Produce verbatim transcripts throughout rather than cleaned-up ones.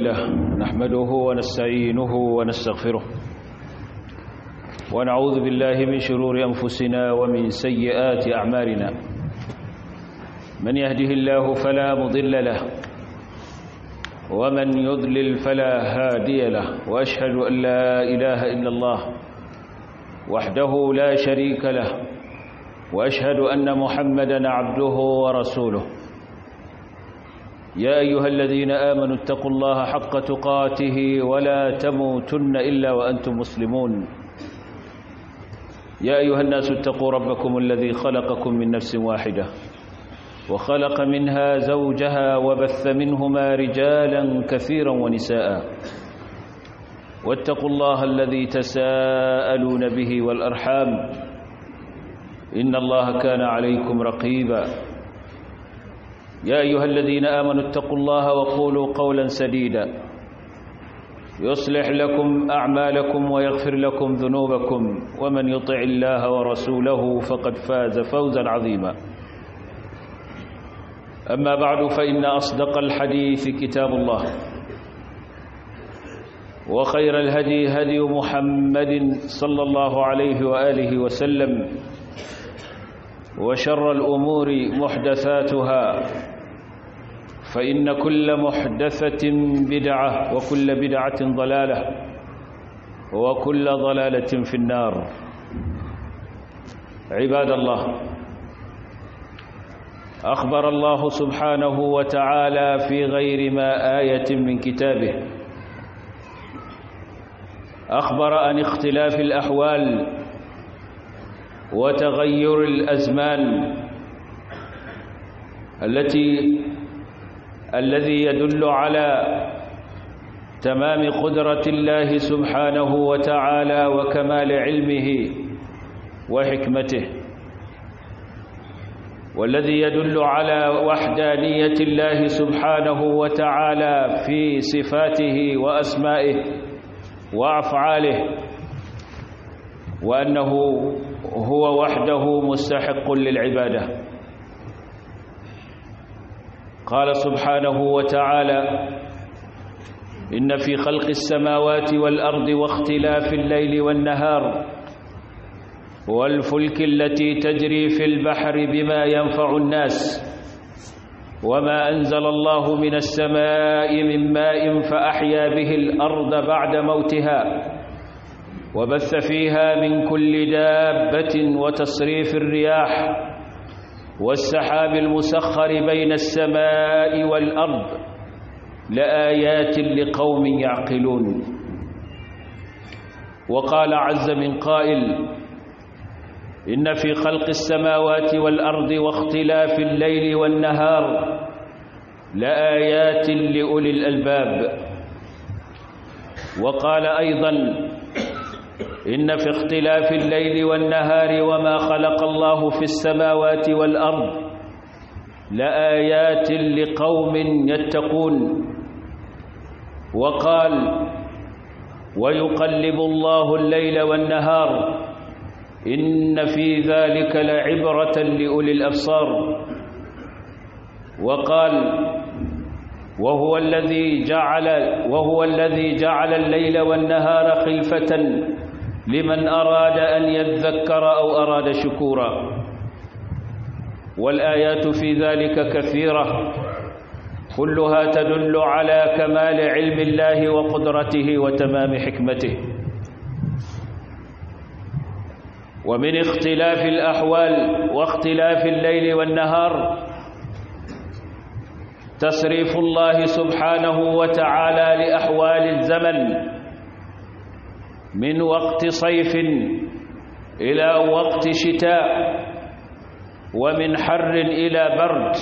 الله نحمده ونستعينه ونستغفره ونعوذ بالله من شرور أنفسنا ومن سيئات أعمالنا. من يهده الله فلا مضل له ومن يضلل فلا هادي له، وأشهد أن لا إله إلا الله وحده لا شريك له، وأشهد أن محمدًا عبده ورسوله. يا أيها الذين آمنوا اتقوا الله حق تقاته ولا تموتن إلا وأنتم مسلمون. يا أيها الناس اتقوا ربكم الذي خلقكم من نفس واحدة وخلق منها زوجها وبث منهما رجالا كثيرا ونساء، واتقوا الله الذي تساءلون به والأرحام إن الله كان عليكم رقيبا. يا أيها الذين آمنوا اتقوا الله وقولوا قولا سديدا يصلح لكم أعمالكم ويغفر لكم ذنوبكم، ومن يطع الله ورسوله فقد فاز فوزا عظيما. أما بعد، فإن أصدق الحديث كتاب الله، وخير الهدي هدي محمد صلى الله عليه وآله وسلم، وشر الأمور محدثاتها، فإن كل محدثة بدعة وكل بدعة ضلالة وكل ضلالة في النار. عباد الله، أخبر الله سبحانه وتعالى في غير ما آية من كتابه، أخبر عن اختلاف الأحوال وتغير الأزمان التي الذي يدل على تمام قدرة الله سبحانه وتعالى وكمال علمه وحكمته، والذي يدل على وحدانية الله سبحانه وتعالى في صفاته وأسمائه وأفعاله، وأنه هو وحده مستحق للعبادة. قال سبحانه وتعالى: إن في خلق السماوات والأرض واختلاف الليل والنهار والفلك التي تجري في البحر بما ينفع الناس وما أنزل الله من السماء من ماء فأحيا به الأرض بعد موتها وبث فيها من كل دابة وتصريف الرياح والسحاب المسخر بين السماء والأرض لآيات لقوم يعقلون. وقال عز من قائل: إن في خلق السماوات والأرض واختلاف الليل والنهار لآيات لأولي الألباب. وقال أيضا: إن في اختلاف الليل والنهار وما خلق الله في السماوات والأرض لآيات لقوم يتقون. وقال: ويقلب الله الليل والنهار إن في ذلك لعبرة لأولي الأبصار. وقال: وهو الذي جعل وهو الذي جعل الليل والنهار خلفة لمن أراد أن يذكر أو أراد شكورا. والآيات في ذلك كثيرة، كلها تدل على كمال علم الله وقدرته وتمام حكمته. ومن اختلاف الأحوال واختلاف الليل والنهار تصريف الله سبحانه وتعالى لأحوال الزمن من وقت صيف إلى وقت شتاء، ومن حر إلى برد،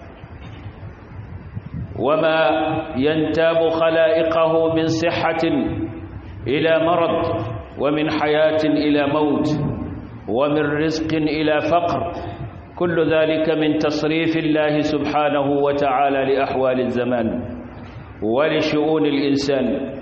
وما ينتاب خلائقه من صحة إلى مرض، ومن حياة إلى موت، ومن رزق إلى فقر. كل ذلك من تصريف الله سبحانه وتعالى لأحوال الزمان ولشؤون الإنسان.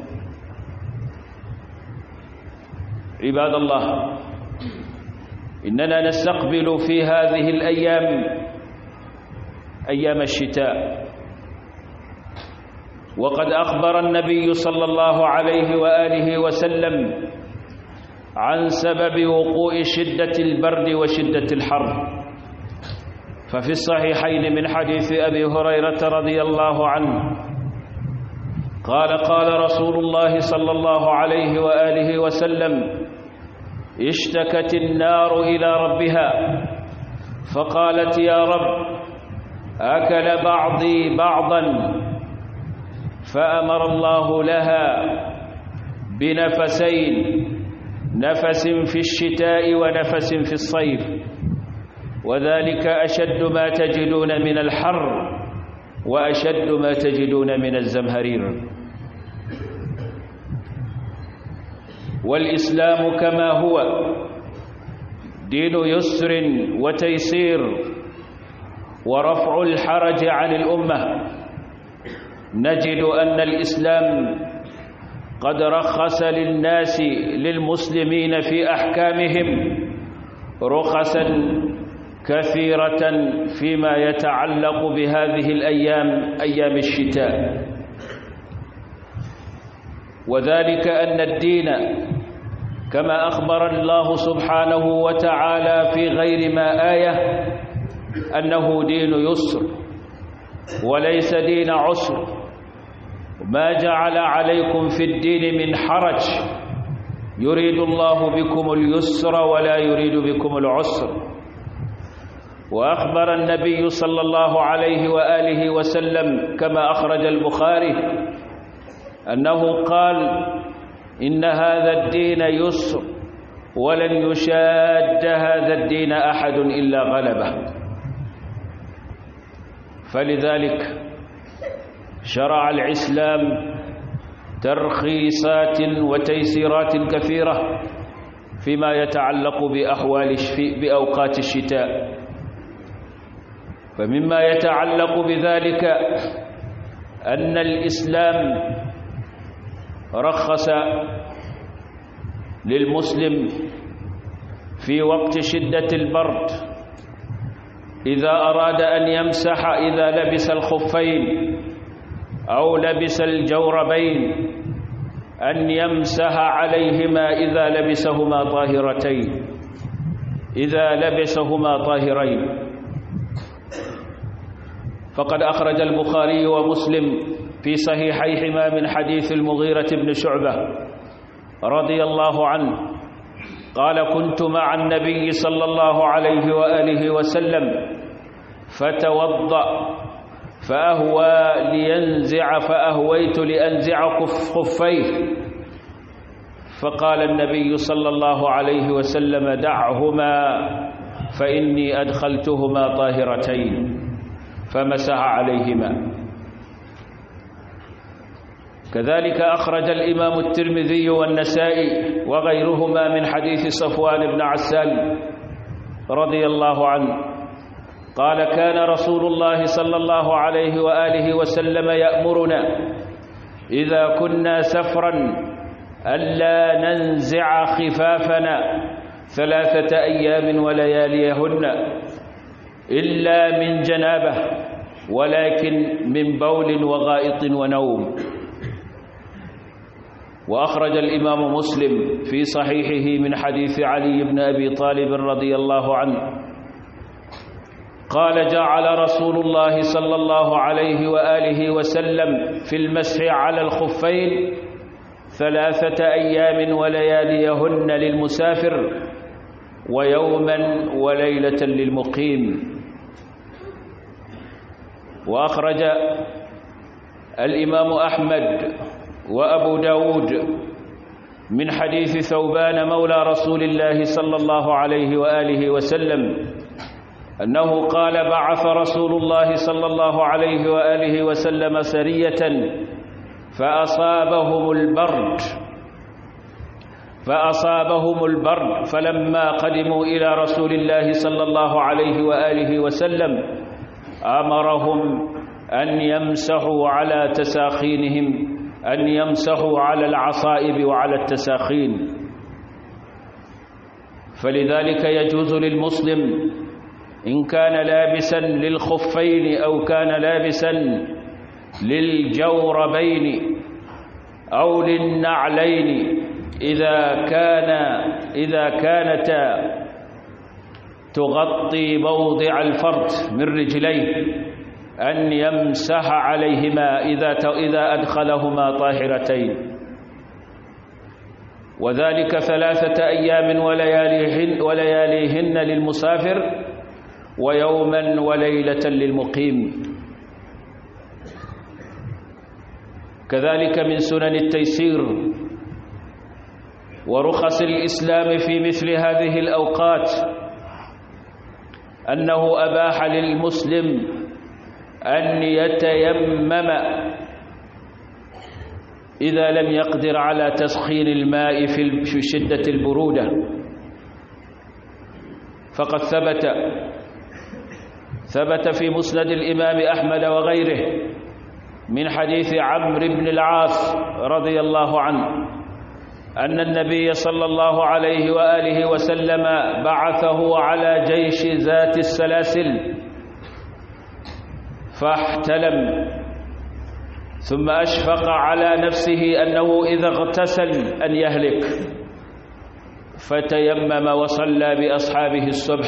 عباد الله، إننا نستقبل في هذه الأيام أيام الشتاء، وقد أخبر النبي صلى الله عليه وآله وسلم عن سبب وقوع شدة البرد وشدة الحر، ففي الصحيحين من حديث أبي هريرة رضي الله عنه قال قال رسول الله صلى الله عليه وآله وسلم: اشتكت النار إلى ربها فقالت: يا رب، أكل بعضي بعضا، فأمر الله لها بنفسين، نفس في الشتاء ونفس في الصيف، وذلك أشد ما تجدون من الحر وأشد ما تجدون من الزمهرير. والإسلام كما هو دين يسر وتيسير ورفع الحرج عن الأمة. نجد أن الإسلام قد رخص للناس للمسلمين في أحكامهم رخصا كثيرة فيما يتعلق بهذه الأيام، أيام الشتاء، وذلك أن الدين كما أخبر الله سبحانه وتعالى في غير ما آية أنه دين يسر وليس دين عسر، ما جعل عليكم في الدين من حرج، يريد الله بكم اليسر ولا يريد بكم العسر. وأخبر النبي صلى الله عليه وآله وسلم كما أخرج البخاري أنه قال: إن هذا الدين يسر ولن يشاد هذا الدين أحد إلا غلبه. فلذلك شرع الإسلام ترخيصات وتيسيرات كثيرة فيما يتعلق بأحوال بأوقات الشتاء. فمما يتعلق بذلك أن الإسلام رخص للمسلم في وقت شدة البرد إذا أراد أن يمسح، إذا لبس الخفين أو لبس الجوربين، أن يمسح عليهما إذا لبسهما طاهرتين إذا لبسهما طاهرين. فقد أخرج البخاري ومسلم في صحيحيهما من حديث المغيرة بن شعبة رضي الله عنه قال: كنت مع النبي صلى الله عليه وآله وسلم فتوضأ فأهوى لينزع فأهويت لأنزع خفيه، فقال النبي صلى الله عليه وسلم: دعهما فإني أدخلتهما طاهرتين، فمسح عليهما. كذلك أخرج الإمام الترمذي والنسائي وغيرهما من حديث صفوان بن عسال رضي الله عنه قال: كان رسول الله صلى الله عليه وآله وسلم يأمرنا إذا كنا سفرا ألا ننزع خفافنا ثلاثة أيام ولياليهن إلا من جنابه، ولكن من بول وغائط ونوم. وأخرج الإمام مسلم في صحيحه من حديث علي بن أبي طالب رضي الله عنه قال: جعل رسول الله صلى الله عليه وآله وسلم في المسح على الخفين ثلاثة أيام ولياليهن للمسافر ويوما وليلة للمقيم. وأخرج الإمام أحمد وأبو داود من حديث ثوبان مولى رسول الله صلى الله عليه وآله وسلم أنه قال: بعث رسول الله صلى الله عليه وآله وسلم سرية فأصابهم البرد فأصابهم البرد فلما قدموا إلى رسول الله صلى الله عليه وآله وسلم أمرهم أن يمسحوا على تساخينهم أن يمسحوا على العصائب وعلى التساخين. فلذلك يجوز للمسلم إن كان لابسا للخفين أو كان لابسا للجوربين أو للنعلين إذا كان إذا كانتا تغطي موضع الفرد من رجليه أن يمسح عليهما إذا إذا أدخلهما طاهرتين، وذلك ثلاثة أيام ولياليهن, ولياليهن للمسافر ويوما وليلة للمقيم. كذلك من سنن التيسير ورخص الإسلام في مثل هذه الأوقات أنه أباح للمسلم أن يتيمم إذا لم يقدر على تسخين الماء في شدة البرودة، فقد ثبت ثبت في مسند الإمام أحمد وغيره من حديث عمرو بن العاص رضي الله عنه أن النبي صلى الله عليه وآله وسلم بعثه على جيش ذات السلاسل فاحتلم، ثم أشفق على نفسه أنه إذا اغتسل أن يهلك، فتيمم وصلى بأصحابه الصبح.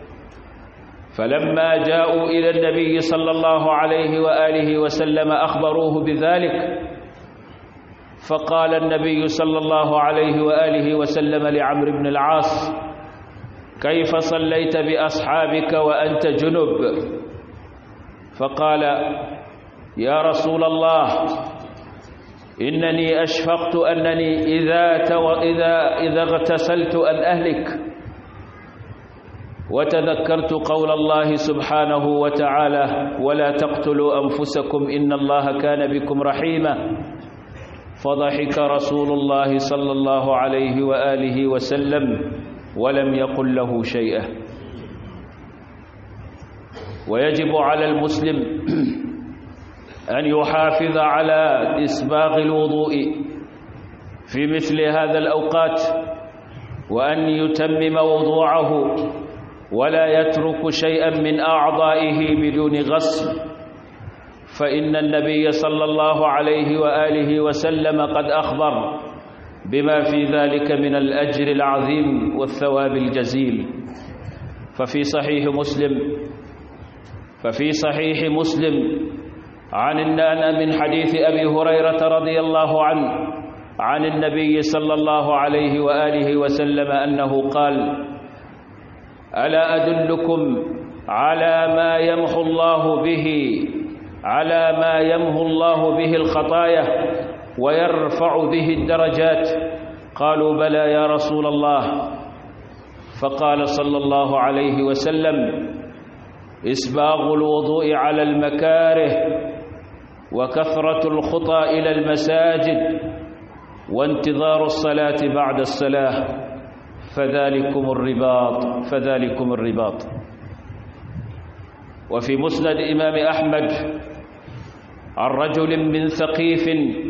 فلما جاءوا إلى النبي صلى الله عليه وآله وسلم أخبروه بذلك، فقال النبي صلى الله عليه وآله وسلم لعمرو بن العاص: كيف صليت بأصحابك وأنت جنب؟ فقال: يا رسول الله، إنني أشفقت أنني إذا, تو إذا, إذا اغتسلت أن أهلك، وتذكرت قول الله سبحانه وتعالى: ولا تقتلوا أنفسكم إن الله كان بكم رحيما. فضحك رسول الله صلى الله عليه وآله وسلم ولم يقل له شيئا. ويجب على المسلم أن يحافظ على إسباغ الوضوء في مثل هذا الأوقات، وأن يتمم وضوعه ولا يترك شيئا من أعضائه بدون غسل، فإن النبي صلى الله عليه وآله وسلم قد أخبر بما في ذلك من الأجر العظيم والثواب الجزيل. ففي صحيح مسلم ففي صحيح مسلم عن النان من حديث أبي هريرة رضي الله عنه عن النبي صلى الله عليه وآله وسلم أنه قال: ألا أدلكم على ما يمحو الله به على ما يمحو الله به الخطايا ويرفع به الدرجات؟ قالوا: بلى يا رسول الله. فقال صلى الله عليه وسلم: إسباغ الوضوء على المكاره، وكثرة الخطى إلى المساجد، وانتظار الصلاة بعد الصلاة، فذلكم الرباط فذلكم الرباط. وفي مسند إمام أحمد عن رجل من ثقيف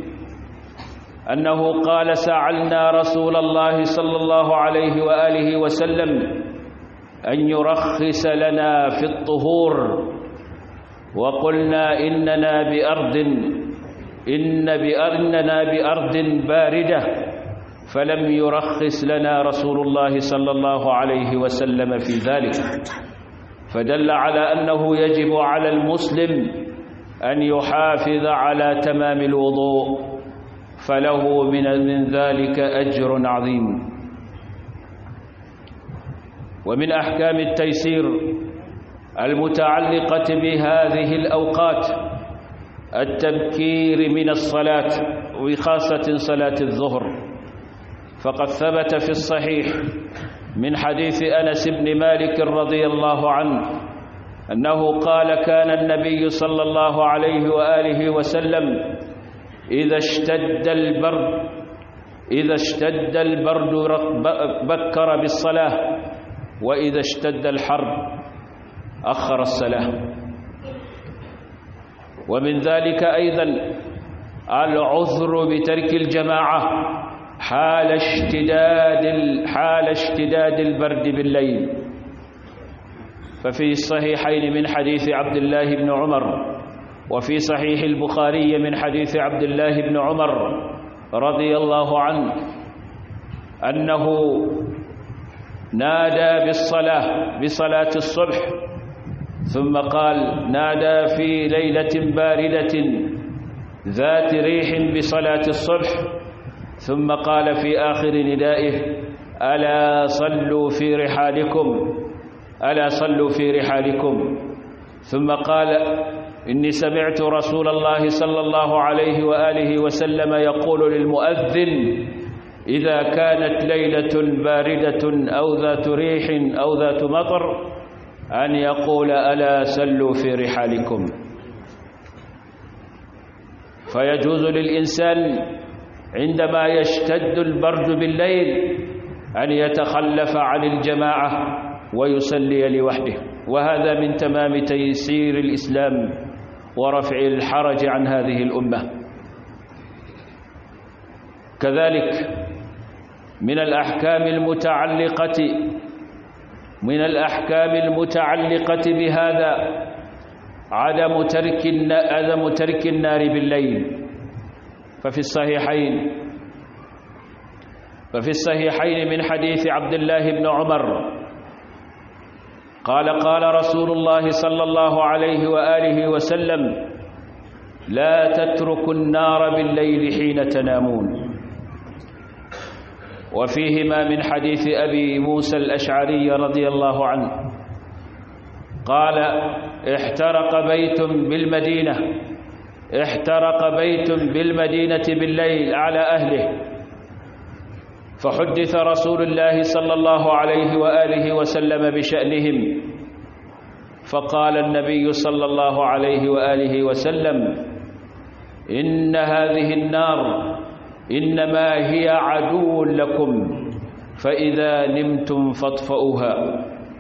أنه قال: سألنا رسول الله صلى الله عليه وآله وسلم أن يرخص لنا في الطهور، وقلنا إننا بأرض إن بأرننا بأرض باردة، فلم يرخص لنا رسول الله صلى الله عليه وسلم في ذلك، فدل على أنه يجب على المسلم أن يحافظ على تمام الوضوء، فله من من ذلك أجر عظيم. ومن أحكام التيسير المتعلقة بهذه الأوقات التبكير من الصلاة، وخاصة صلاة الظهر، فقد ثبت في الصحيح من حديث أنس بن مالك رضي الله عنه أنه قال: كان النبي صلى الله عليه وآله وسلم إذا اشتد البرد إذا اشتد البرد بكر بالصلاة، وإذا اشتد الحر أخر الصلاة. ومن ذلك أيضا العذر بترك الجماعة حال اشتداد حال اشتداد البرد بالليل، ففي الصحيحين من حديث عبد الله بن عمر وفي صحيح البخاري من حديث عبد الله بن عمر رضي الله عنه أنه نادى بالصلاة بصلاة الصبح، ثم قال: نادى في ليلة باردة ذات ريح بصلاة الصبح، ثم قال في آخر ندائه: ألا صلوا في رحالكم ألا صلوا في رحالكم. ثم قال: إني سمعت رسول الله صلى الله عليه وآله وسلم يقول للمؤذن إذا كانت ليلة باردة أو ذات ريح أو ذات مطر أن يقول: ألا صلوا في رحالكم. فيجوز للإنسان عندما يشتد البرد بالليل أن يتخلف عن الجماعة ويصلي لوحده، وهذا من تمام تيسير الإسلام ورفع الحرج عن هذه الأمة. كذلك من الأحكام المتعلقة من الأحكام المتعلقة بهذا عدم ترك عدم ترك النار بالليل. ففي الصحيحين ففي الصحيحين من حديث عبد الله بن عمر قال: قال رسول الله صلى الله عليه وآله وسلم: لا تتركوا النار بالليل حين تنامون. وفيهما من حديث أبي موسى الأشعري رضي الله عنه قال: احترق بيت بالمدينة احترق بيت بالمدينة بالليل على أهله، فحدث رسول الله صلى الله عليه وآله وسلم بشأنهم، فقال النبي صلى الله عليه وآله وسلم: إن هذه النار إنما هي عدو لكم، فإذا نمتم فاطفئوها.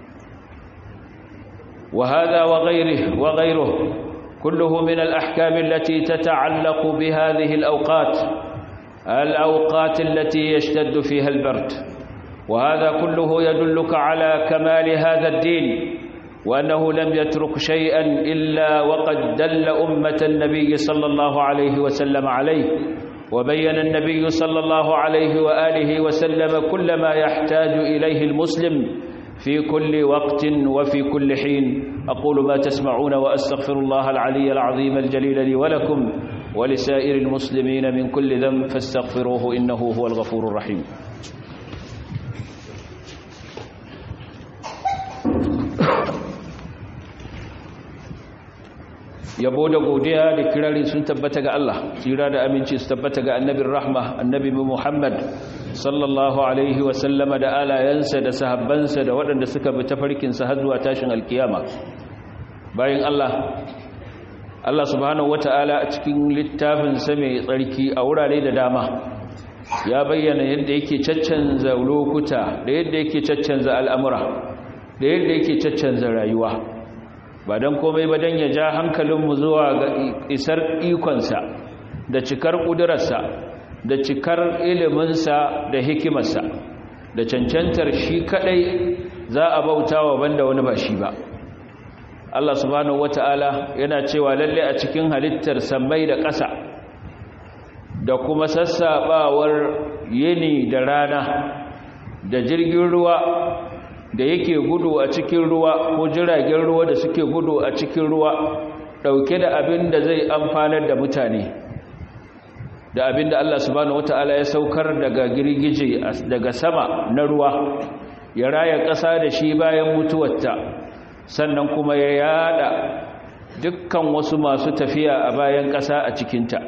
وهذا وغيره وغيره كله من الأحكام التي تتعلق بهذه الأوقات الأوقات التي يشتد فيها البرد، وهذا كله يدلك على كمال هذا الدين، وأنه لم يترك شيئا إلا وقد دل أمة النبي صلى الله عليه وسلم عليه، وبين النبي صلى الله عليه وآله وسلم كل ما يحتاج إليه المسلم في كل وقت وفي كل حين. أقول ما تسمعون وأستغفر الله العلي العظيم الجليل لي ولكم ولسائر المسلمين من كل ذنب فاستغفروه إنه هو الغفور الرحيم. yabo da godiya da kirari sun tabbata ga Allah, tsira da aminci su tabbata ga annabin rahma annabi Muhammad sallallahu alaihi wa sallama da alayansa da sahabbansa da waɗanda suka bi tafarkinsa har zuwa tashin alkiyama. Bayan Allah Allah subhanahu wata'ala a cikin littafinsa mai tsarki a wurare da dama ya bayyana yadda yake caccanza lokuta da yadda yake caccanza al'amura da yadda yake caccanza rayuwa, ba don komai ba don ya ja hankalinmu zuwa ga isar ikonsa da cikar ƙudurarsa da cikar iliminsa da hikimarsa da cancantar shi kaɗai za a bauta wa banda wani ba shi ba. Allah subhanahu wata'ala yana cewa lalle a cikin halittar sammai da ƙasa da kuma sassaɓawar yini da rana da jirgin ruwa da yake gudu a cikin ruwa ko jiragen ruwa da suke gudu a cikin ruwa ɗauke da abin da zai amfanar da mutane, da abin da Allah subhanahu wata'ala ya saukar daga girgije daga sama na ruwa ya raya ƙasa da shi bayan mutuwarta, sannan kuma ya yada dukkan wasu masu tafiya a bayan ƙasa a cikinta,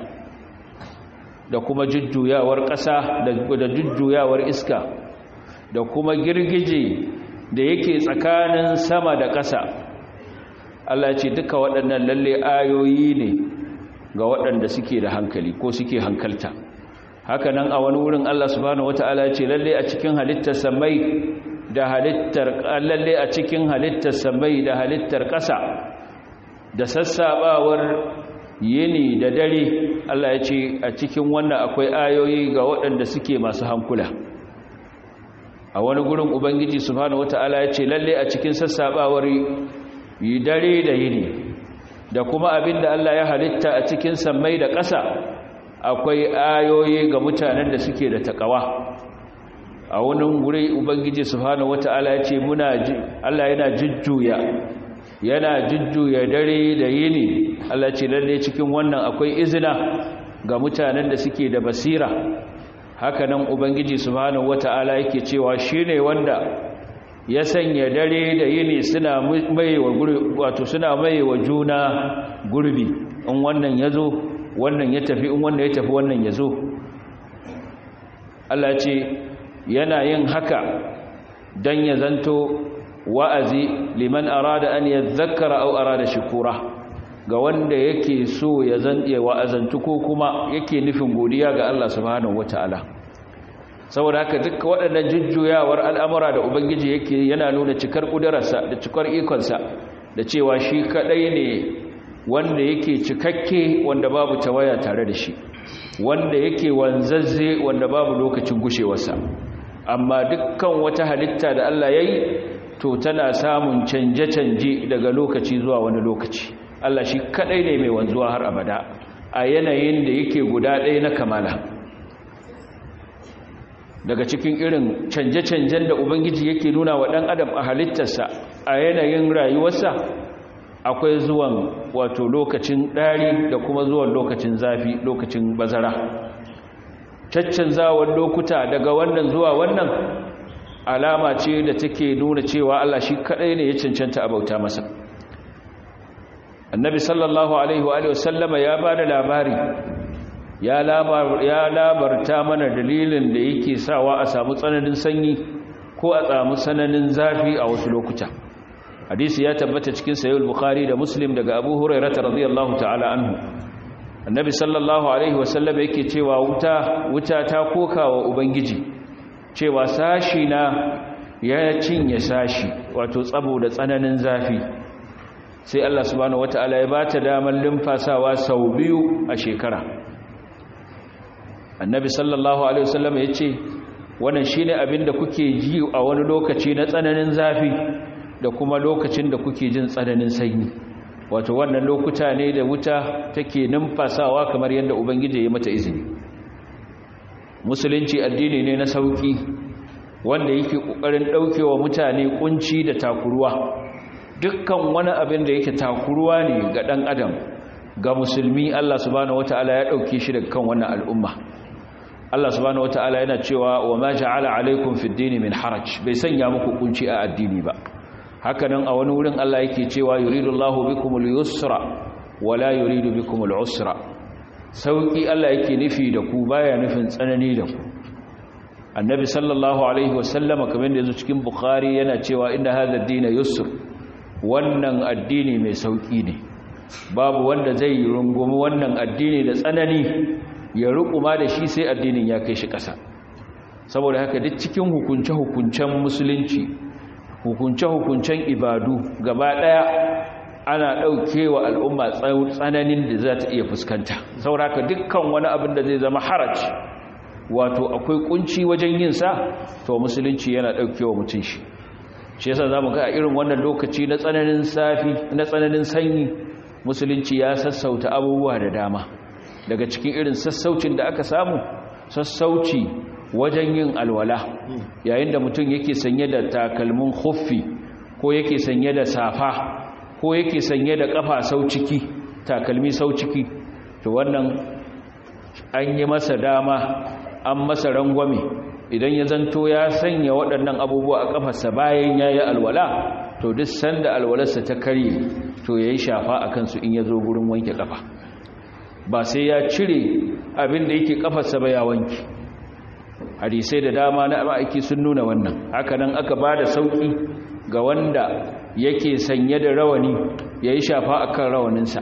da kuma jujjuyawar ƙasa da jujjuyawar iska, da kuma girgije da yake tsakanin sama da ƙasa. Allah ce duka waɗannan lalle ayoyi ne ga waɗanda suke da hankali ko suke hankalta. Haka nan a wani wurin Allah subhanahu wata'ala ce lalle a cikin halittar samai da halittar lalle a cikin halittar samai da halittar ƙasa da sassabawar yini da dare, Allah ya ce a cikin wannan akwai ayoyi ga waɗanda suke masu hankula. A wani gurin Ubangiji subhanahu wata'ala ya ce lalle a cikin sassabawar yi dare da yini da kuma abinda Allah ya halitta a cikin sammai da ƙasa akwai ayoyi ga mutanen da suke da takawa. A wannan guri ubangiji subhanahu wataala ya ce muna Allah yana jujjuya yana jujjuya dare da yini. Allah ce lalle cikin wannan akwai izina ga mutanen da suke da basira. Haka nan ubangiji subhanahu wataala yake cewa shine wanda ya sanya dare da yini suna maiwa wato suna maiwa juna gurbi, in wannan yazo wannan ya tafi, in wannan ya tafi wannan yazo. Allah ce yana yin haka dan ya zanto wa'azi liman arada an yadhakkara aw arada shukura, ga wanda yake so ya zanje wa'azantu ko kuma yake nufin godiya ga Allah subhanahu wataala. Saboda haka duk waɗannan jujjuyawar al'amura da ubangiji yake yana nuna cikar kudararsa da cikar ikonsa, da cewa shi kadai ne wanda yake cikakke, wanda babu tawaya tare da shi, wanda yake wanzazze, wanda babu lokacin gushewarsa. Amma dukkan wata halitta da Allah ya yi to tana samun canje-canje daga lokaci zuwa wani lokaci. Allah shi kadai ne mai wanzuwa har abada a yanayin da yake guda ɗaya na kamala. Daga cikin irin canje-canjen da Ubangiji yake nuna wa ɗan adam a halittarsa a yanayin rayuwarsa akwai zuwan wato lokacin ɗari da kuma zuwan lokacin zafi, lokacin bazara. Caccanzawar lokuta daga wannan zuwa wannan alama ce da take nuna cewa Allah shi kadai ne ya cancanta a bauta masa. Annabi sallallahu alaihi wa alihi wasallama ya bada labari ya labar ya labarta mana dalilin da yake sawa a samu tsananin sanyi ko a samu tsananin zafi a wasu lokuta. Hadisi ya tabbata cikin sahih al-Bukhari da Muslim daga Abu Hurairah radiyallahu ta'ala anhu. Annabi sallallahu alaihi wasallam yake cewa wuta wuta ta kokawa ubangiji cewa sashi na ya cinye sashi, wato tsabo da tsananin zafi. Sai Allah subhanahu wataala ya bata damar limfasawa sau biyu a shekara. Annabi sallallahu alaihi wasallam yace wannan shine abin da kuke ji a wani lokaci na tsananin zafi da kuma lokacin da kuke jin tsananin sanyi. Wato wannan lokuta ne da wuta take numfasawa kamar yadda ubangiji ya mata izini. Musulunci addini ne na sauki wanda yake kokarin daukewa mutane kunci da takuruwa. Dukkan wani abin da yake takuruwa ne ga dan adam, ga musulmi, Allah subhanahu wataala ya dauke shi daga kan wannan al'umma. Allah subhanahu wataala yana cewa wa ma ja'ala alaikum fid dini min haraj, bai sanya muku kunci a addini ba. Hakanan a wani wurin Allah yake cewa yuridullahu bikumul yusra wala yuridu bikumul usra. Sauki Allah yake nufi da ku, baya nufin tsanani da ku. Annabi sallallahu alaihi wasallama kamar da yazo cikin Bukhari yana cewa inna hadha ad-din yusr, wannan addini mai sauki ne. Babu wanda zai rungumi wannan addini da tsanani ya rukuma da shi sai addinin ya kai shi ƙasa. Saboda haka duk cikin hukunce-hukuncen musulunci, hukunce-hukuncen ibadu gaba ɗaya ana ɗaukewa al'umma tsananin da za ta iya fuskanta. Sauraka dukkan wani abin da zai zama haraj, wato akwai kunci wajen yin sa, to musulunci yana ɗaukewa mutum shi. Shi yasa zamu ga a irin wannan lokaci na tsananin safi, na tsananin sanyi, musulunci ya sassauta abubuwa da dama. Daga cikin irin sassaucin da aka samu, sassauci wajen yin alwala, yayin da mutum yake sanye da takalmin khuffi ko yake sanye da safa ko yake sanye da kafa sau ciki, takalmi sau ciki, to wannan an yi masa dama, an masa rangwame. Idan ya zanto ya sanya waɗannan abubuwa a kafarsa bayan ya yi alwala, to duk sanda alwalarsa ta karye to ya yi shafa a kansu in ya zo gurin wanke kafa, ba sai ya cire abin da yake kafarsa ba ya wanke. Hadisai da dama na ma'aiki sun nuna wannan. Haka nan aka ba da sauƙi ga wanda yake sanye da rawani ya yi shafa a kan rawaninsa.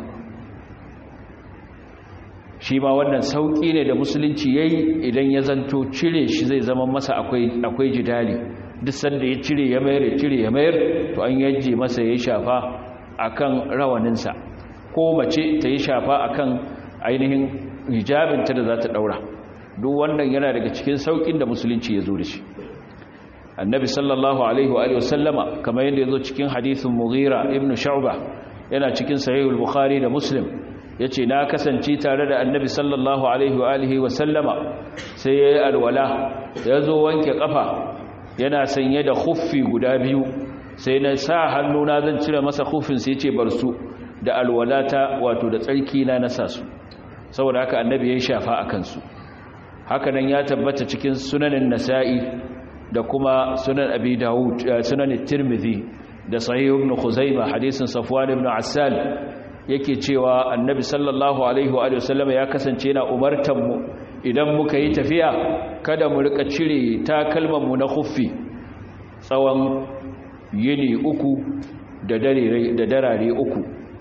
Shi ma wannan sauƙi ne da musulunci ya yi idan ya zanto cire shi zai zama masa akwai jidali. Duk sanda ya cire ya mayar ya cire ya mayar, to an yaje masa ya yi shafa a kan rawaninsa, ko mace ta yi shafa a kan ainihin hijabinta da za ta ɗaura. Duk wannan yana daga cikin saukin da musulunci ya zo da shi. Annabi sallallahu alaihi wa alihi wasallama kamar yadda ya zo cikin hadithin Mughira ibn Shu'ba yana cikin sahihul bukhari da muslim yace na kasance tare da annabi sallallahu alaihi wa alihi wa sallama sai yayi alwala yazo wanke kafa yana sanye da khuffi guda biyu sai na sa hannuna zan cire masa khuffin sai yace bar su da alwalata wato da tsarki na nasa su saboda haka annabi yayi shafa akan su haka nan ya tabbata cikin sunanin nasa'i da kuma sunan abi daud sunan tirmidhi da sahih ibn khuzaimah hadisin safwan ibn assal yake cewa annabi sallallahu alaihi wa sallam ya kasance yana umartan mu idan muka yi tafiya kada mu rika cire takalman mu na khuffi tsawon yini uku da dare da darare uku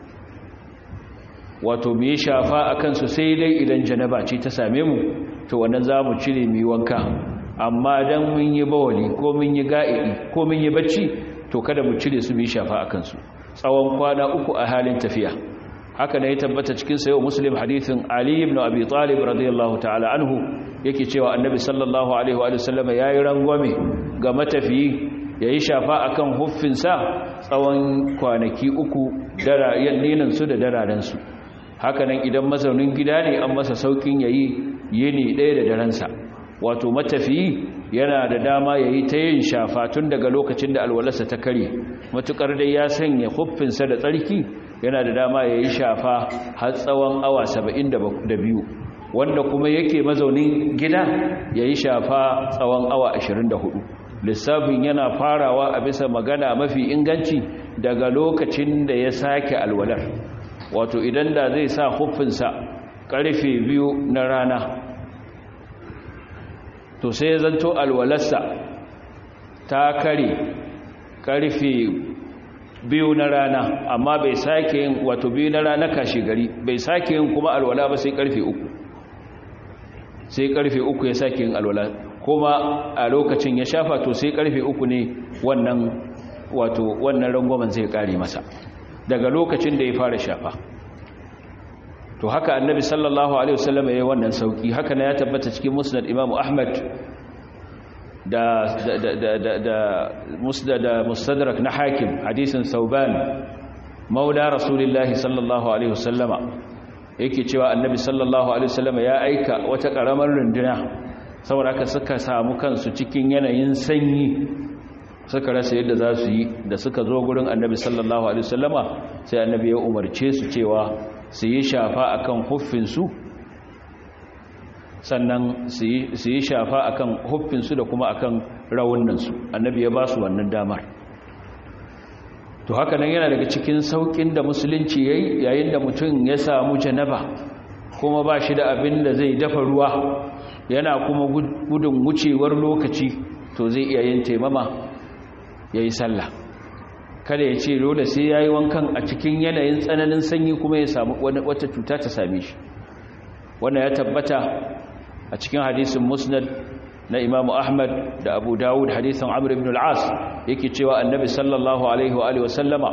wato mu yi shafa akan su sai dai idan janaba ce ta same mu to wannan zamu cire mu wanka amma dan mun yi bawali ko mun yi ga'idi ko mun yi bacci to kada mu cire su mu yi shafa akan su tsawon kwana uku a halin tafiya haka ne ya tabbata cikin sayo muslim hadithin ali ibn abi talib radiyallahu ta'ala anhu yake cewa annabi sallallahu alaihi wa sallam yayi rangwame ga matafiyi yayi shafa akan huffinsa tsawon kwanaki uku dara yannin su da dararen su haka nan idan mazaunin gida ne an masa saukin yayi yini ɗaya da daransa wato matafiyi yana da dama yayi ta yin shafa tun daga lokacin da alwalarsa ta kare matukar dai ya sanya huffinsa da tsarki yana da dama ya yi shafa har tsawon awa saba'in da biyu wanda kuma yake mazaunin gida ya yi shafa tsawon awa ashirin da hudu lissafin yana farawa a bisa magana mafi inganci daga lokacin da ya sake alwalar wato idan da zai sa huffinsa karfe biyu na rana to sai ya zanto alwalarsa ta kare karfe biyu na rana amma bai sake yin wato biyu na rana kashi gari bai sake yin kuma alwala ba sai karfe uku sai karfe uku ya sake yin alwala kuma a lokacin ya shafa to sai karfe uku ne wannan wato wannan rangwamen zai kare masa daga lokacin da ya fara shafa to haka annabi sallallahu alaihi wasallam yayin wannan sauki haka ne ya tabbata cikin musnad imam ahmad da da da da da musnad da mustadrak na hakim hadisin sauban maula rasulullahi sallallahu alaihi wasallama yake cewa annabi sallallahu alaihi wasallama ya aika wata karamar runduna saboda haka suka samu kansu cikin yanayin sanyi suka rasa yadda za su yi da suka zo gurin annabi sallallahu alaihi wasallama sai annabi ya umarce su cewa su yi shafa akan huffinsu sannan su yi shafa akan huffinsu da kuma akan rawunansu annabi ya ba su wannan damar to haka nan yana daga cikin saukin da musulunci yayi yayin da mutum ya samu janaba kuma ba shi da abin da zai dafa ruwa yana kuma gudun wucewar lokaci to zai iya yin taimama yayi sallah kada ya ce dole sai yayi wankan a cikin yanayin tsananin sanyi kuma ya samu wata cuta ta same shi wannan ya tabbata a cikin hadisin musnad na Imam Ahmad da Abu Dawud hadisin Amr ibn al-As yake cewa Annabi sallallahu alaihi wa alihi wasallama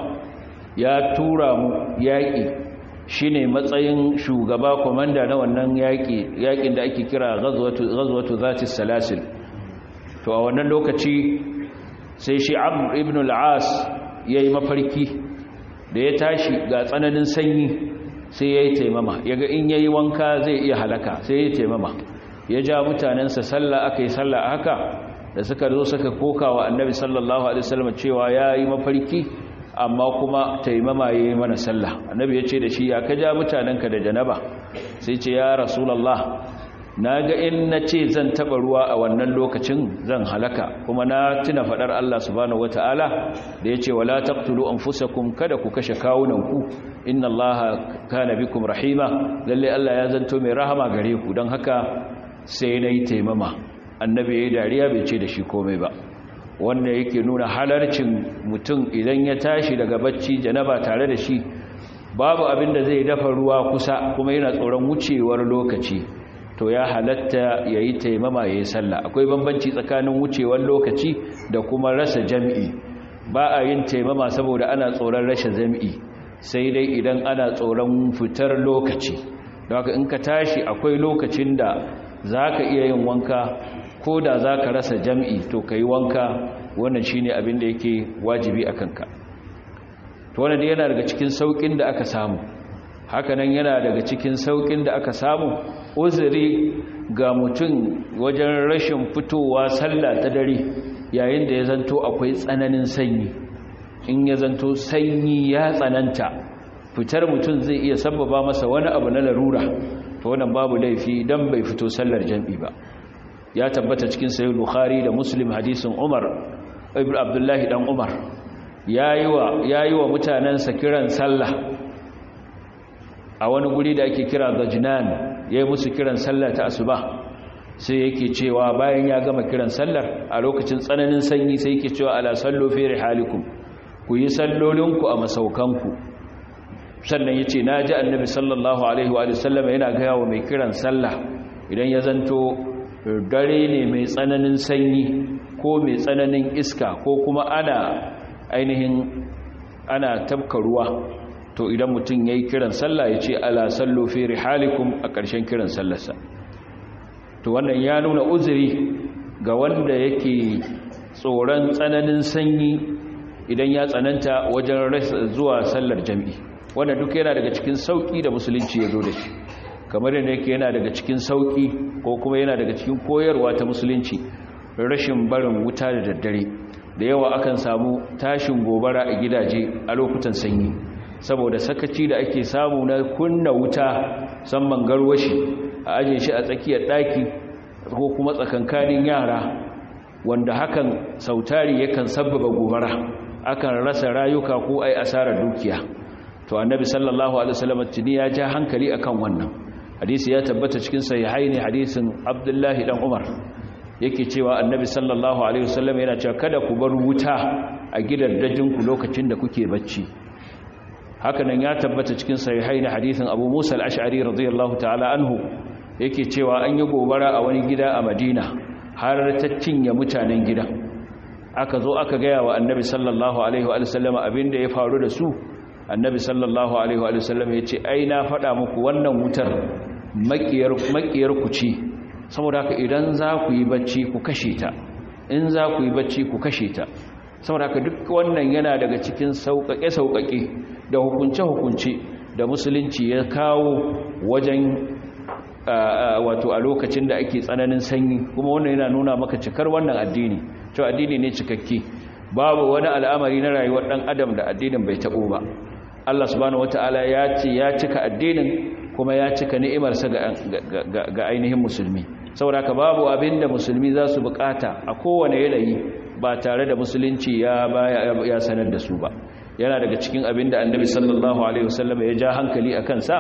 ya tura mu yaki shine matsayin shugaba komanda na wannan yaki yakin da ake kira ghazwatu ghazwatu zati salasil to a wannan lokaci sai shi Amr ibn al-As yayi mafarki da ya tashi ga tsananin sanyi sai yayi taimama yaga in yayi wanka zai iya halaka sai yayi taimama ya ja mutanensa sallah aka yi sallah haka da suka zo suka koka wa annabi sallallahu alaihi wasallam cewa ya yi mafarki amma kuma taimama ya yi mana sallah annabi ya ce da shi ya ka ja mutanenka da janaba sai ce ya rasulallah na ga in na ce zan taɓa ruwa a wannan lokacin zan halaka kuma na tuna faɗar Allah subhanahu wata'ala da ya ce wala taqtulu anfusakum kada ku kashe kawunanku inna Allaha kana bikum rahima lalle Allah ya zanto mai rahama gare ku don haka sai na yi taimama annabi ya yi dariya bai ce da shi komai ba wanda yake nuna halarcin mutum idan ya tashi daga bacci janaba tare da shi babu abin da zai dafa ruwa kusa kuma yana tsoron wucewar lokaci to ya halatta ya yi taimama ya yi sallah akwai bambanci tsakanin wucewar lokaci da kuma rasa jam'i ba a yin taimama saboda ana tsoron rasa jam'i sai dai idan ana tsoron fitar lokaci don haka in ka tashi akwai lokacin da za ka iya yin wanka ko da za ka rasa jam'i to ka yi wanka wannan shi ne abin da yake wajibi a kanka to wannan yana daga cikin saukin da aka samu. Hakanan yana daga cikin saukin da aka samu uzuri ga mutum wajen rashin fitowa sallah ta dare yayin da ya zanto akwai tsananin sanyi. In ya zanto sanyi ya tsananta, fitar mutum zai iya sabbaba masa wani abu na larura, to wannan babu laifi dan bai fito sallar jami'i ba. Ya tabbata cikin sahih Bukhari da Muslim hadisin Umar ibn Abdullah dan Umar yayi wa yayi wa mutanansa kiran sallah a wani guri da ake kira Gajnan, yayi musu kiran sallah ta asuba. Sai yake cewa bayan ya gama kiran sallar a lokacin tsananin sanyi sai yake cewa ala sallu fi rihalikum, ku yi sallolinku a masaukanku. Sannan yace naji annabi sallallahu alaihi wa sallam yana ga yawo mai kiran sallah idan ya zanto dare ne mai tsananin sanyi ko mai tsananin iska ko kuma ana ainihin ana tabka ruwa, to idan mutum yayi kiran sallah yace ala sallu fi rihalikum a ƙarshen kiran sallarsa. To wannan ya nuna uzuri ga wanda yake tsoron tsananin sanyi idan ya tsananta wajen zuwa sallar jami'i. Wannan duk yana daga cikin sauki da musulunci ya zo da shi, kamar yadda yake yana daga cikin sauki ko kuma yana daga cikin koyarwa ta musulunci rashin barin wuta da daddare. Da yawa akan samu tashin gobara a gidaje a lokutan sanyi saboda sakaci da ake samu na kunna wuta musamman garwashi a aje shi a tsakiyar daki ko kuma tsakankanin yara, wanda hakan sautari yakan sabbaba gobara, akan rasa rayuka ko ai asarar dukiya. To annabi sallallahu alaihi wasallam tuni ya ja hankali akan wannan. Hadisi ya tabbata cikin sahihaini hadisin Abdullah dan Umar yake cewa annabi sallallahu alaihi wasallam yana cewa kada ku bar wuta a gidajen ku lokacin da kuke bacci. Haka nan ya tabbata cikin sahihaini hadisin Abu Musa al-Ash'ari radiyallahu ta'ala anhu yake cewa an yi gobara a wani gida a Madina har ta cinye mutanen gidan. Aka zo aka gaya wa annabi sallallahu alaihi wa sallam abinda ya faru da su. Annabi sallallahu alaihi wa sallam ya ce ai na faɗa muku wannan wutar makiyar makiyar ku ce, saboda haka idan za ku yi bacci ku kashe ta, in za ku yi bacci ku kashe ta. Saboda haka duk wannan yana daga cikin sauƙaƙe sauƙaƙe da hukunce hukunce da musulunci ya kawo wajen wato a lokacin da ake tsananin sanyi, kuma wannan yana nuna maka cikar wannan addini, cewa addini ne cikakke, babu wani al'amari na rayuwar dan adam da addinin bai tabo ba. Allah subhanahu wataala ya ce ya cika addinin kuma ya cika ni'imarsa ga, ga, ga ainihin musulmi. Saboda haka babu abinda musulmi za su bukata a kowane yanayi ba tare da musulunci ya baya ya sanar da su ba. Yana daga cikin abinda annabi sallallahu alaihi wasallam ya ja hankali akan sa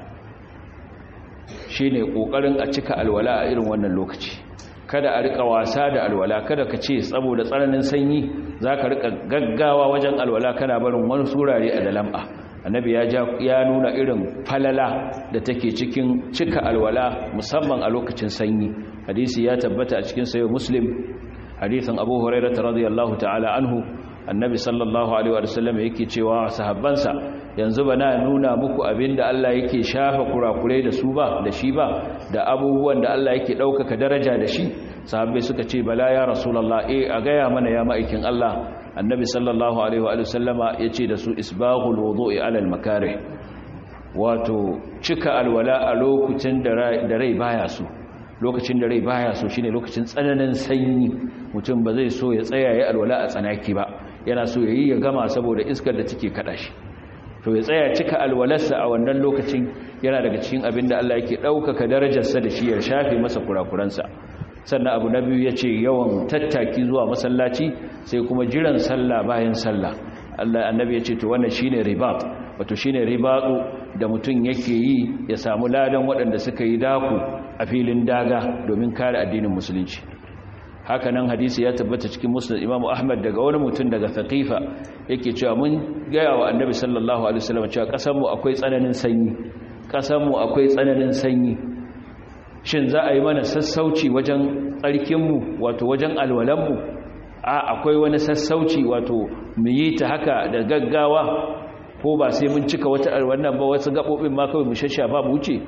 shine kokarin a cika alwala a irin wannan lokaci. Kada a rika wasa da alwala, kada ka ce saboda tsananin sanyi zaka rika gaggawa wajen alwala kana barin wani surare a dalam'a. Annabi ya ya nuna irin falala da take cikin cika alwala musamman a lokacin sanyi. Hadisi ya tabbata a cikin sahih Muslim, hadisin Abu Hurairah radiyallahu ta'ala anhu, annabi sallallahu alaihi wa sallam yake cewa sahabbansa, yanzu bana nuna muku abinda Allah yake shafa kurakurai da su ba da shi ba, da abubuwan da Allah yake ɗaukaka daraja da shi. Sahabbai suka ce bala ya rasulullah, eh a gaya mana ya ma'aikin Allah. Annabi sallallahu alaihi wa sallama yace da su isbaghul wudu'i ala al-makarih, wato cika alwala a lokacin da rai baya so. Lokacin da rai baya so shine lokacin tsananin sanyi, mutum ba zai so ya tsaya ya alwala a tsanaki ba, yana so yayi ya gama saboda iskar da take kada shi. To ya tsaya cika alwalarsa a wannan lokacin yana daga cikin abin da Allah yake ɗaukaka darajarsa da shi, ya shafe masa kurakuransa. Sannan abu na biyu ya ce yawan tattaki zuwa masallaci, sai kuma jiran sallah bayan sallah. Allah annabi ya ce to wannan shine ribat, wato shine ribatu da mutum yake yi ya samu ladan waɗanda suka yi daku a filin daga domin kare addinin musulunci. Haka nan hadisi ya tabbata cikin Musnad Imam Ahmad daga wani mutum daga Thaqifa yake cewa mun gaya wa annabi sallallahu alaihi wasallam cewa kasar mu akwai tsananin sanyi, kasar mu akwai tsananin sanyi. Shin za a yi mana sassauci wajen tsarkinmu, wato wajen alwalanmu? A akwai wani sassauci, wato mu yi ta haka da gaggawa, ko ba sai mun cika wata alwalan ba, wasu gaɓoɓin ma kawai mu shashafa mu wuce?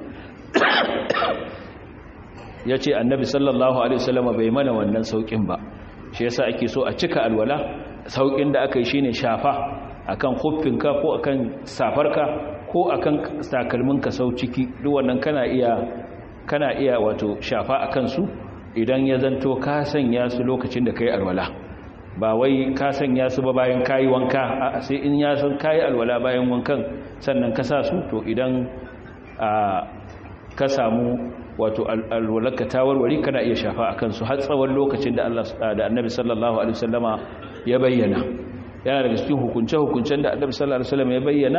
Ya ce annabi sallallahu alaihi wasallam bai mana wannan saukin ba, shi yasa ake so a cika alwala. Saukin da aka yi shine shafa, akan huffinka ko akan safarka ko akan takalminka sau ciki duk wannan kana iya kana iya wato shafa akan su idan ya zanto ka sanya su lokacin da kai alwala ba wai ka sanya su ba bayan kayi wanka a sai in ya san kayi alwala bayan wankan sannan ka sa su to idan ka samu wato alwalarka ta warware kana iya shafa akan su har tsawon lokacin da Allah da Annabi sallallahu alaihi wasallama ya bayyana yana daga cikin hukunce-hukuncen da Annabi sallallahu alaihi wasallama ya bayyana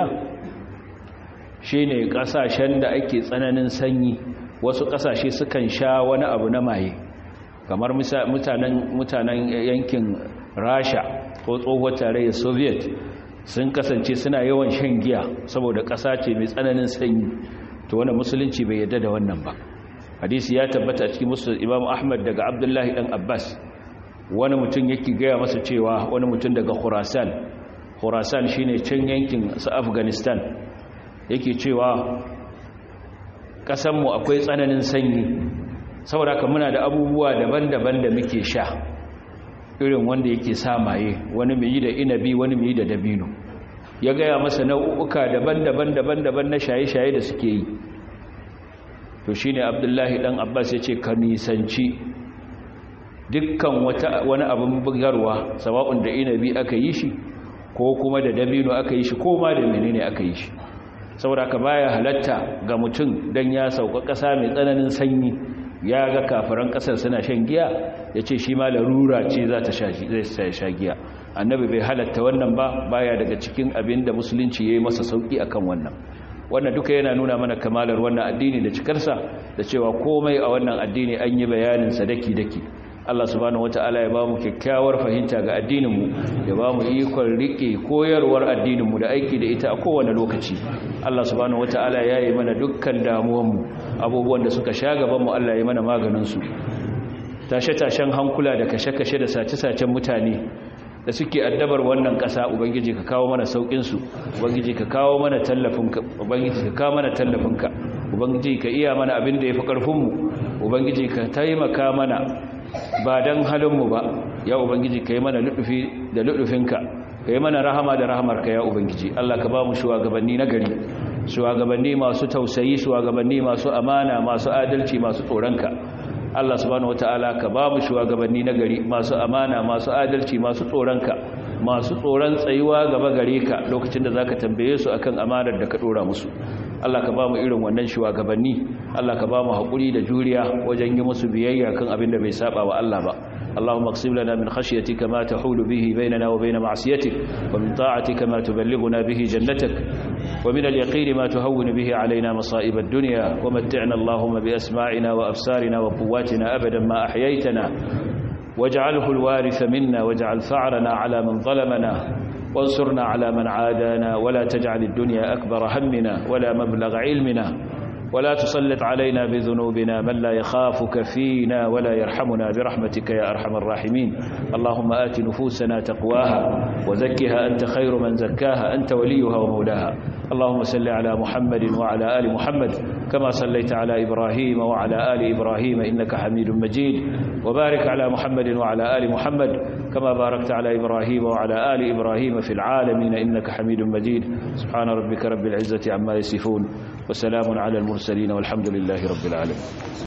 shine kasashen da ake tsananin sanyi wasu kasashe sukan sha wani abu na maye kamar mutanen mutanen yankin Rasha ko tsohuwar tarayyar Soviet sun kasance suna yawan shan giya saboda ƙasa ce mai tsananin sanyi to wannan musulunci bai yarda da wannan ba hadisi ya tabbata a cikin musnad Imam Ahmad daga Abdullahi dan Abbas wani mutum yake gaya masa cewa wani mutum daga Khurasan Khurasan shine can yankin su Afghanistan yake cewa kasan mu akwai tsananin sanyi saboda haka muna da abubuwa daban-daban da muke sha irin wanda yake samaye wani mai yi da inabi wani mai yi da dabino ya gaya masa nau'uka daban-daban daban-daban na shaye-shaye da suke yi to shine Abdullahi dan Abbas yace ka nisanci dukkan wata wani abin bugarwa sawa'un da inabi aka yi shi ko kuma da dabino aka yi shi ko ma da menene aka yi shi saboda ka baya halatta ga mutum dan ya sauka kasa mai tsananin sanyi ya ga kafiran kasar suna shan giya yace shi ma larura ce za ta sha zai sha giya annabi bai halatta wannan ba baya daga cikin abin da musulunci yayi masa sauki akan wannan wannan duka yana nuna mana kamalar wannan addini da cikarsa da cewa komai a wannan addini an yi bayanin sa daki-daki Allah subhanahu wataala ya bamu kyakkyawar fahimta ga addininmu ya bamu ikon rike koyarwar addininmu da aiki da ita a kowane lokaci Allah subhanahu wataala ya yi mana dukkan damuwanmu abubuwan da suka sha gabanmu Allah ya yi mana maganin su tashe-tashen hankula da kashe-kashe da sace-sacen mutane da suke addabar wannan ƙasa ubangiji ka kawo mana saukin su ubangiji ka kawo mana tallafinka ubangiji ka kawo mana tallafinka ubangiji ka iya mana abin da yafi karfin mu ubangiji ka taimaka mana ba dan halin mu ba ya ubangiji kai mana ludufi da ludufinka kai mana rahama da rahamarka ya ubangiji Allah ka ba mu shugabanni na gari shugabanni masu tausayi shugabanni masu amana masu adalci masu tsoronka Allah subhanahu wataala ka ba mu shugabanni na gari masu amana masu adalci masu tsoronka masu tsoron tsayuwa gaba gare ka lokacin da zaka tambaye su akan amanar da ka dora musu Allah ka ba mu irin wannan shugabanni Allah ka ba mu hakuri da juriya wajen yi musu biyayya kan abin da bai saba wa Allah ba اللهم اقسم لنا من خشيتك ما تحول به بيننا وبين معصيتك ومن طاعتك ما تبلغنا به جنتك ومن اليقين ما تهون به علينا مصائب الدنيا ومتعنا اللهم بأسماعنا وأبصارنا وقواتنا أبدا ما أحييتنا واجعله الوارث منا واجعل ثأرنا على من ظلمنا وانصرنا على من عادانا ولا تجعل الدنيا أكبر همنا ولا مبلغ علمنا ولا تسلط علينا بذنوبنا من لا يخافك فينا ولا يرحمنا برحمتك يا أرحم الراحمين اللهم آت نفوسنا تقواها وزكها أنت خير من زكاها أنت وليها ومولاها اللهم صل على محمد وعلى آل محمد كما صليت على إبراهيم وعلى آل إبراهيم إنك حميد مجيد وبارك على محمد وعلى آل محمد كما باركت على إبراهيم وعلى آل إبراهيم في العالمين إنك حميد مجيد سبحان ربك رب العزة عما يصفون وسلام على المرسلين والحمد لله رب العالمين